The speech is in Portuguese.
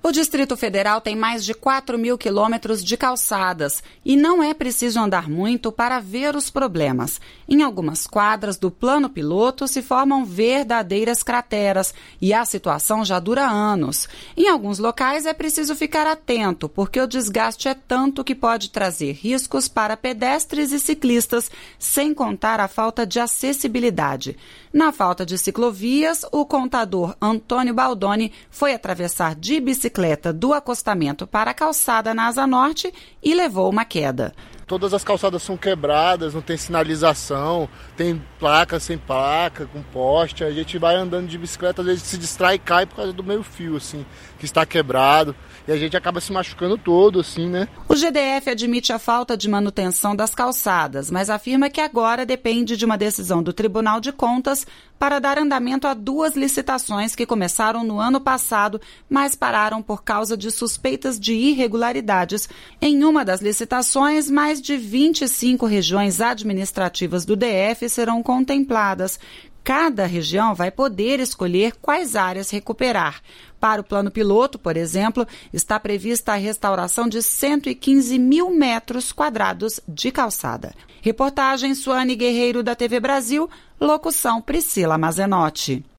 O Distrito Federal tem mais de 4.000 quilômetros de calçadas e não é preciso andar muito para ver os problemas. Em algumas quadras do plano piloto se formam verdadeiras crateras e a situação já dura anos. Em alguns locais é preciso ficar atento, porque o desgaste é tanto que pode trazer riscos para pedestres e ciclistas, sem contar a falta de acessibilidade. Na falta de ciclovias, o contador Antônio Baldoni foi atravessar de bicicleta do acostamento para a calçada na Asa Norte e levou uma queda. Todas as calçadas são quebradas, não tem sinalização, tem placa sem placa, com poste. A gente vai andando de bicicleta, às vezes se distrai e cai por causa do meio fio, assim, que está quebrado. E a gente acaba se machucando todo, assim, né? O GDF admite a falta de manutenção das calçadas, mas afirma que agora depende de uma decisão do Tribunal de Contas para dar andamento a 2 licitações que começaram no ano passado, mas pararam por causa de suspeitas de irregularidades. Em uma das licitações, mais de 25 regiões administrativas do DF serão contempladas. Cada região vai poder escolher quais áreas recuperar. Para o plano piloto, por exemplo, está prevista a restauração de 115 mil metros quadrados de calçada. Reportagem Suane Guerreiro, da TV Brasil, locução Priscila Mazenotti.